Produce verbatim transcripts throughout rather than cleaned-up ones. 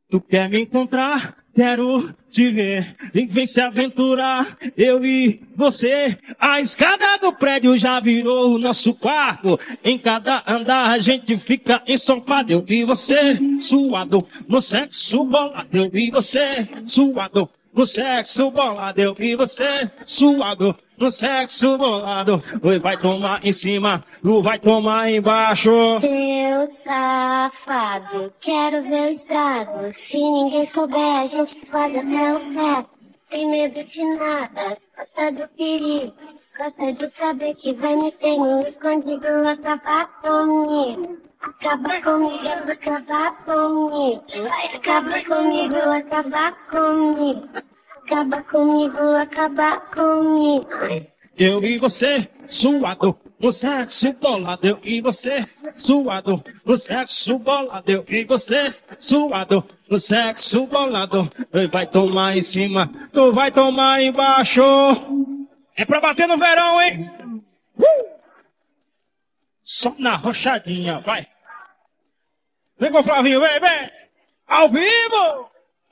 Tu quer me encontrar? Quero te ver. E vem se aventurar, eu e você. A escada do prédio já virou o nosso quarto. Em cada andar a gente fica ensopado. Eu e você, suado, no sexo bolado. Eu e você, suado, no sexo bolado. Eu e você, suado, no sexo bolado. Oi, vai tomar em cima, tu vai tomar embaixo. Seu safado, quero ver o estrago. Se ninguém souber, a gente faz até o resto. Tem medo de nada, gosta do perigo. Gosta de saber que vai me ter no escondido. Acabar comigo, acabar comigo, acabar comigo. Vai acabar comigo, acabar comigo. Acaba comigo, acaba comigo. Eu e você, suado, no sexo bolado. Eu e você, suado, no sexo bolado. Eu e você, suado, no sexo bolado. Ele vai tomar em cima, tu vai tomar embaixo. É pra bater no verão, hein? Uh! Só na rochadinha, vai. Vem com o Flavinho, vem, vem. Ao vivo!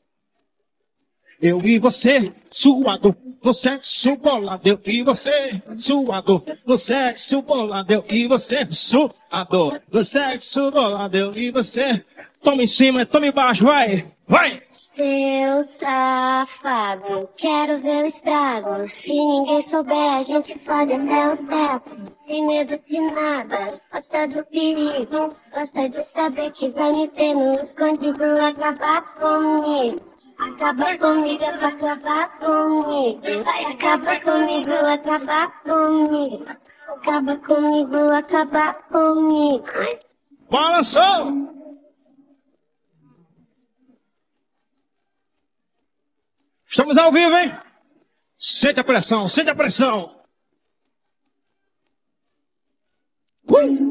Eu e você, suado, no sexo bolado. Eu e você, suado, no sexo bolado. Eu e você, suado, no sexo bolado. Eu e você, toma em cima, toma embaixo, vai, vai. Seu safado, quero ver o estrago. Se ninguém souber, a gente fode até o teto. Tem medo de nada, gosta do perigo. Gosta de saber que vai me ter no escondido. Acabar comigo. Acaba comigo, acabar comigo. Vai acabar comigo, acabar comigo. Acaba comigo, acabar comigo. Balançou! Estamos ao vivo, hein? Sente a pressão, sente a pressão. Uh!